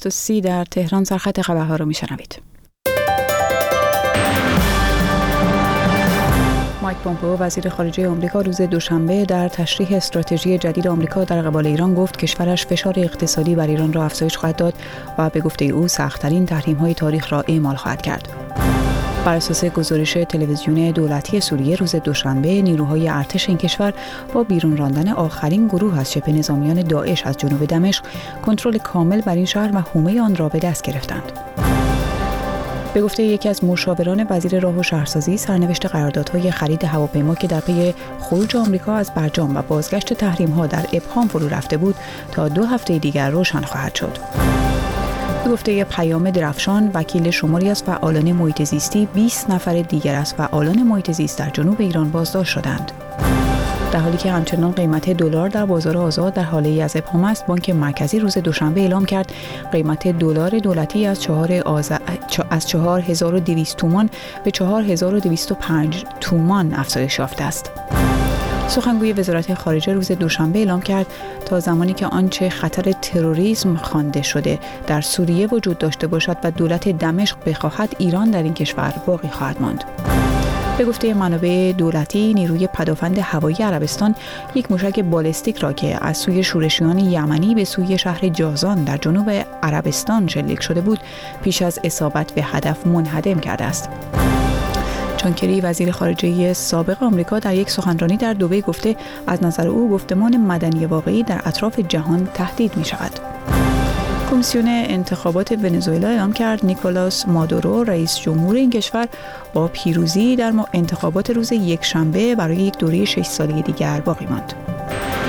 30 در تهران سرخط خبرها رو میشنوید. مایک پومپئو وزیر خارجه آمریکا روز دوشنبه در تشریح استراتژی جدید آمریکا در قبال ایران گفت کشورش فشار اقتصادی بر ایران را افزایش خواهد داد و به گفته او سخت‌ترین تحریم‌های تاریخ را اعمال خواهد کرد. بر اساس گزارش تلویزیون دولتی سوریه روز دوشنبه نیروهای ارتش این کشور با بیرون راندن آخرین گروه از شبه نظامیان داعش از جنوب دمشق کنترل کامل بر این شهر و حومه آن را به دست گرفتند. به گفته یکی از مشاوران وزیر راه و شهرسازی سرنوشت قراردادهای خرید هواپیما که در پی خروج آمریکا از برجام و بازگشت تحریم‌ها در ابهام فرو رفته بود تا 2 هفته دیگر روشن خواهد شد. به گفته پیام درفشان وکیل شماری از فعالان محیط زیستی 20 نفر دیگر از فعالان محیط زیست در جنوب ایران بازداشت شدند. در حالی که همچنان قیمت دلار در بازار آزاد در حالی از ابهام است، بانک مرکزی روز دوشنبه اعلام کرد قیمت دلار دولتی از 4200 تومان به 4205 تومان افزایش یافته است. سخنگوی وزارت خارجه روز دوشنبه اعلام کرد تا زمانی که آنچه خطر تروریسم خوانده شده در سوریه وجود داشته باشد و دولت دمشق بخواهد، ایران در این کشور باقی خواهد ماند. به گفته منابع دولتی، نیروی پدافند هوایی عربستان یک موشک بالستیک را که از سوی شورشیان یمنی به سوی شهر جازان در جنوب عربستان شلیک شده بود، پیش از اصابت به هدف منهدم کرده است. جان کری وزیر خارجه سابق آمریکا در یک سخنرانی در دبی گفته از نظر او گفتمان مدنی واقعی در اطراف جهان تهدید می شود. کمیسیون انتخابات ونزوئلا اعلام کرد نیکولاس مادورو رئیس جمهور این کشور با پیروزی در انتخابات روز یکشنبه برای یک دوره 6 ساله دیگر باقی ماند.